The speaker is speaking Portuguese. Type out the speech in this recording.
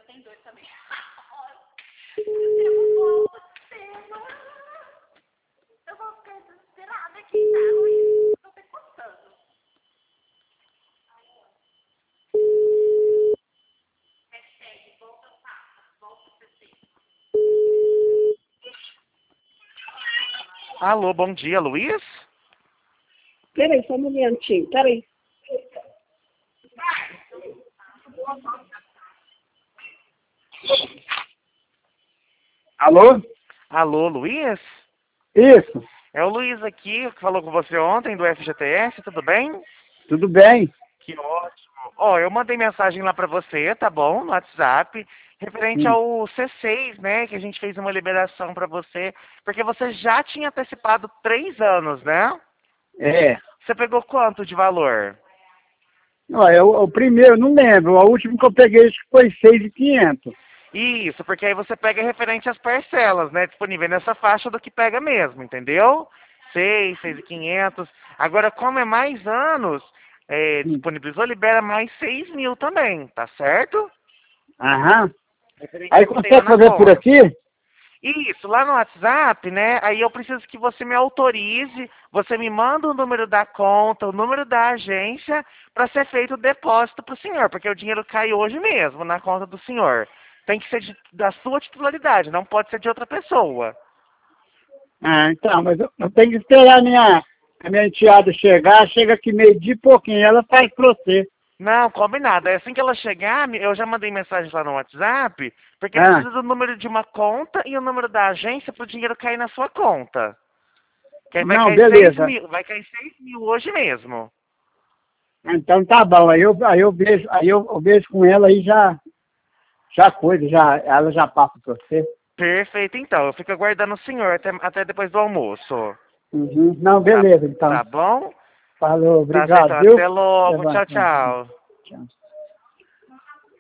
Alô, bom dia, Luiz? Peraí, só um momentinho, peraí. Alô? Alô, Luiz? Isso, É o Luiz aqui, que falou com você ontem do FGTS, tudo bem? tudo bem? Que ótimo. Ó, eu mandei mensagem lá pra você, tá bom? No WhatsApp, referente Hum. ao C6, né? Que a gente fez uma liberação pra você, porque você já tinha antecipado 3 anos, né? É. Você pegou quanto de valor? Olha, o primeiro, não lembro. O último que eu peguei acho que foi 6.500. Isso, porque aí você pega referente às parcelas, né? Disponível nessa faixa do que pega mesmo, entendeu? 6.500. Agora, como é mais anos, disponibilizou, libera mais 6 mil também, tá certo? Aham. Referente Aí ao que tem lá consegue na fazer por conta. aqui? Isso, lá no WhatsApp, né? Aí eu preciso que você me autorize, você me manda o número da conta, o número da agência, para ser feito o depósito para o senhor, porque o dinheiro cai hoje mesmo na conta do senhor. Tem que ser da sua titularidade, não pode ser de outra pessoa. Ah, então, mas eu tenho que esperar a minha enteada chegar. Chega aqui meio-dia e pouquinho, ela faz pra você. Não, combinado. É assim que ela chegar, eu já mandei mensagem lá no WhatsApp, porque Ah, precisa do número de uma conta e o número da agência para o dinheiro cair na sua conta. Que aí vai não, cair 6 beleza. mil, vai cair 6 mil hoje mesmo. Então tá bom. Aí eu vejo com ela e já coisa, ela já passa pra você. Perfeito, então. Eu fico aguardando o senhor até depois do almoço. Uhum. Não, Tá, beleza, então. tá bom? Falou, Tá certo, obrigado, então. viu? Até logo. Tchau, Levanta. tchau. Tchau.